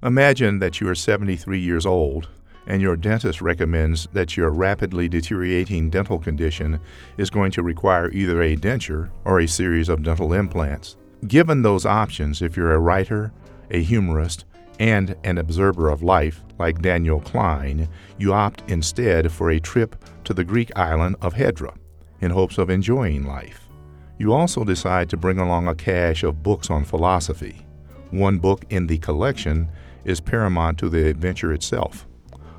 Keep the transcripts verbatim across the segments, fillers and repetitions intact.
Imagine that you are seventy-three years old and your dentist recommends that your rapidly deteriorating dental condition is going to require either a denture or a series of dental implants. Given those options, if you're a writer, a humorist, and an observer of life like Daniel Klein, you opt instead for a trip to the Greek island of Hydra in hopes of enjoying life. You also decide to bring along a cache of books on philosophy. One book in the collection is paramount to the adventure itself,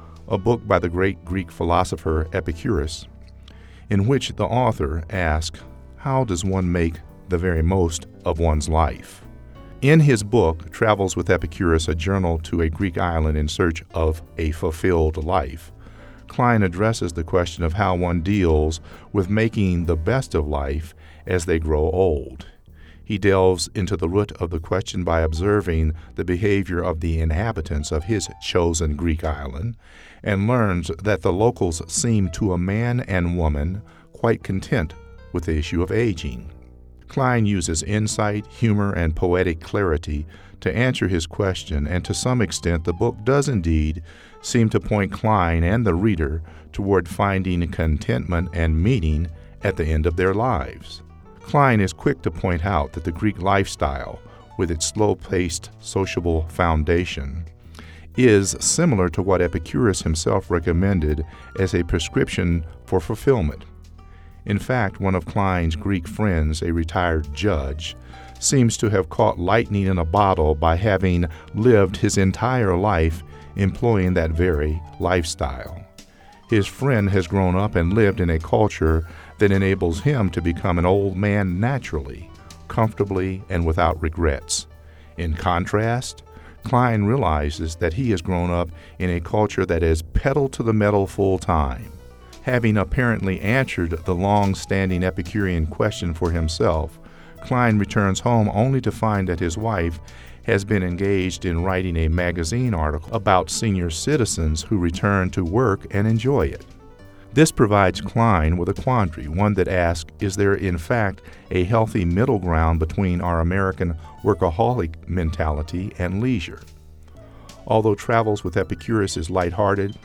a book by the great Greek philosopher Epicurus, in which the author asks, how does one make the very most of one's life? In his book, Travels with Epicurus, a journal to a Greek island in search of a fulfilled life, Klein addresses the question of how one deals with making the best of life as they grow old. He delves into the root of the question by observing the behavior of the inhabitants of his chosen Greek island and learns that the locals seem to a man and woman quite content with the issue of aging. Klein uses insight, humor, and poetic clarity to answer his question, and to some extent the book does indeed seem to point Klein and the reader toward finding contentment and meaning at the end of their lives. Klein is quick to point out that the Greek lifestyle, with its slow-paced, sociable foundation, is similar to what Epicurus himself recommended as a prescription for fulfillment. In fact, one of Klein's Greek friends, a retired judge, seems to have caught lightning in a bottle by having lived his entire life employing that very lifestyle. His friend has grown up and lived in a culture that enables him to become an old man naturally, comfortably, and without regrets. In contrast, Klein realizes that he has grown up in a culture that is pedal to the metal full time. Having apparently answered the long-standing Epicurean question for himself, Klein returns home only to find that his wife has been engaged in writing a magazine article about senior citizens who return to work and enjoy it. This provides Klein with a quandary, one that asks, is there in fact a healthy middle ground between our American workaholic mentality and leisure? Although Travels with Epicurus is lighthearted,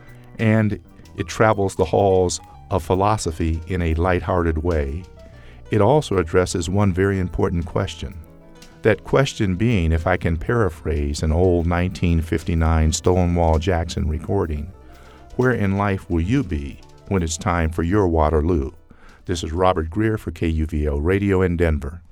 and it travels the halls of philosophy in a lighthearted way, it also addresses one very important question. That question being, if I can paraphrase an old nineteen fifty-nine Stonewall Jackson recording, where in life will you be when it's time for your Waterloo? This is Robert Greer for K U V O Radio in Denver.